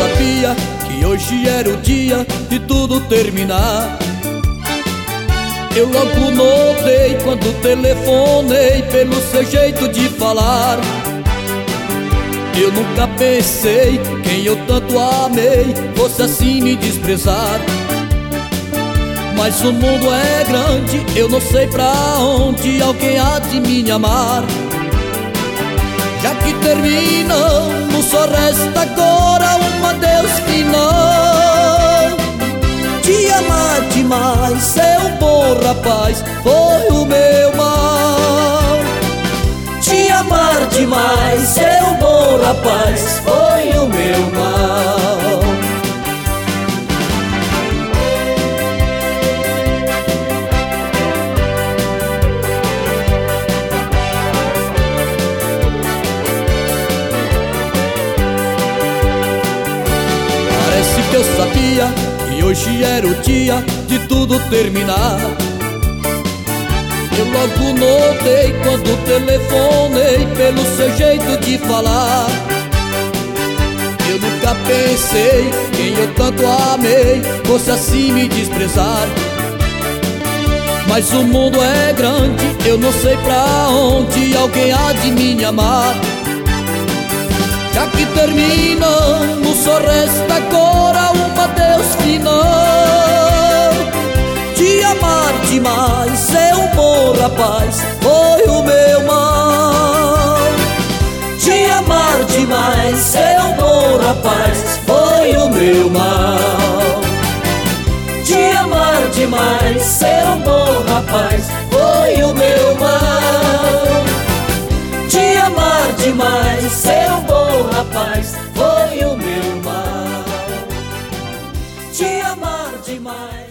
sabia que hoje era o dia de tudo terminar. Eu logo notei quando telefonei pelo seu jeito de falar. Eu nunca pensei quem eu tanto amei fosse assim me desprezar. Mas o mundo é grande, eu não sei pra onde alguém há de me amar. Já que terminamos, só resta agora um adeus final. Te amar demais, ser um bom rapaz, foi o meu mal. Te amar demais, ser um bom rapaz, foi o meu mal. Parece que eu sabia que hoje era o dia de tudo terminar. Eu logo notei quando telefonei pelo seu jeito de falar. Eu nunca pensei quem eu tanto amei fosse assim me desprezar. Mas o mundo é grande, eu não sei pra onde alguém há de me amar. Já que terminamos, só resta agora um adeus final. Te amar demais, ser um bom rapaz, foi o meu mal. Te amar demais, ser um bom rapaz, foi o meu mal. Te amar demais, ser um bom rapaz, foi o meu mal. Te amar demais, ser um bom rapaz, foi o meu mal. Te amar demais.